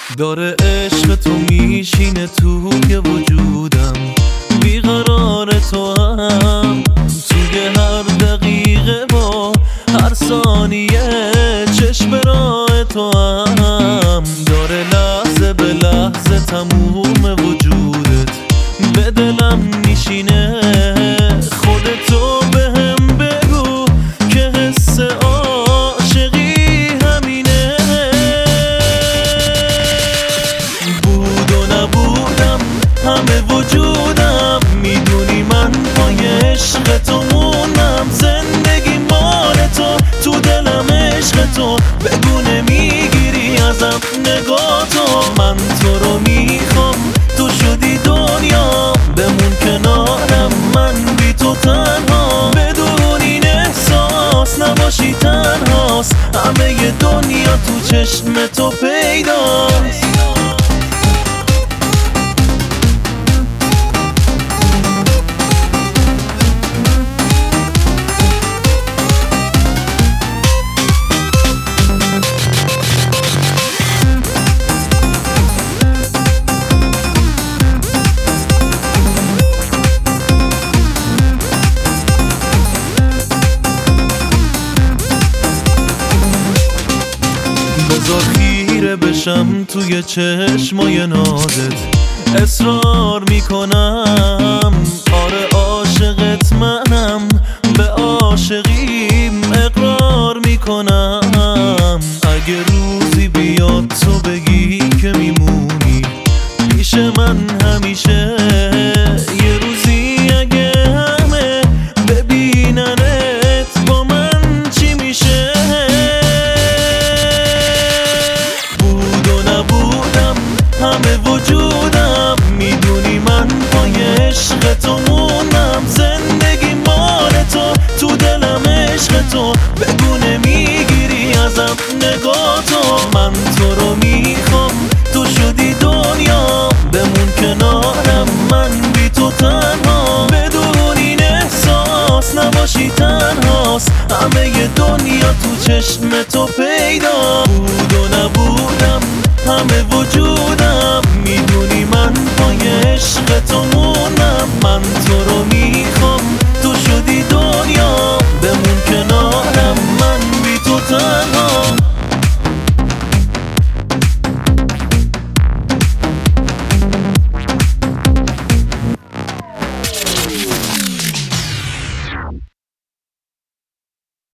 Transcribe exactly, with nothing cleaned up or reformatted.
داره عشق تو میشینه توی وجودم، بیقرار تو هم توی هر دقیقه با هر ثانیه، چشم راه تو هم داره لحظه به لحظه تموم وجودت به دلم میشینه. خودتو بهم بگو که حس عاشقی همینه. بود و نبودم همه وجودم، میدونی من پای عشق تو موندم. زندگی مال تو، تو دلم عشق تو، بگو نمیگیری ازم نگاه تو. من تو رو میخوام، تو شدی دنیا، بمون کنارم من بی تو تنها. بدون این احساس نباشی تنهاست، همه دنیا تو چشم تو پیداست. بذار خیره بشم توی چشمای نازت، اصرار میکنم آره عاشقت منم، به عاشقیم اقرار میکنم. اگه روزی بیاد تو بگی که میمونی پیش من همیشه، یه روزی اگه همه ببیننت با من چی میشه؟ همه وجودم، میدونی من پای عشق تو موندم. زندگی مال تو، تو دلم عشق تو، بگو نمیگیری ازم نگاه تو. من تو رو میخوام، تو شدی دنیا، بمون کنارم من بی تو تنها. بدون این احساس نباشی تنهاست، همه دنیا تو چشم تو پیدا. بود و نبودم همه وجودم، میدونی من پای عشق تو موندم. من تو رو میخوام، تو شدی دنیا، بمون کنارم من بی تو تنها.